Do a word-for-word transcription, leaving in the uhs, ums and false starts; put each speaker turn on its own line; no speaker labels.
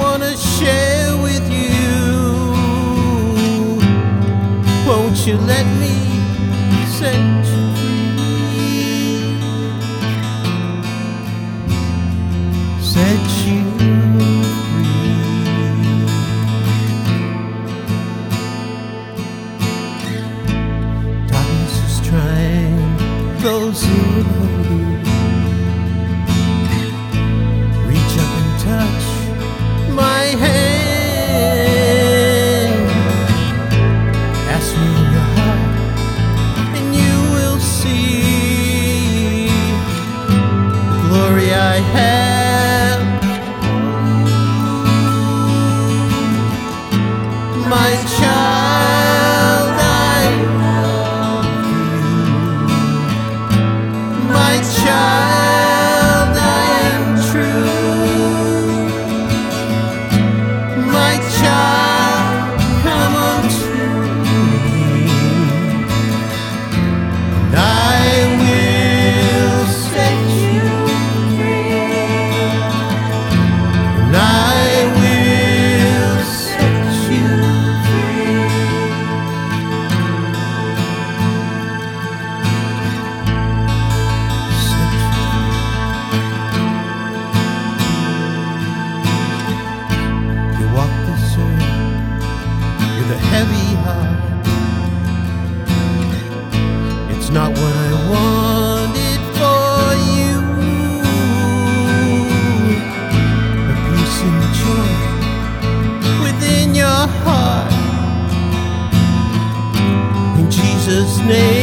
wanna share with you. Won't you let me set you free? Set you free. Darkness is trying close in. Reach up and touch my hand. Ask me in your heart, and you will see the glory I have. My child, I love you. My child, I am true. My child, come unto me, and I will set you free. And I will set you free. Set you free. You walk this earth with a heavy heart. It's not what I wanted for you. A peace and joy within your heart. In Jesus' name.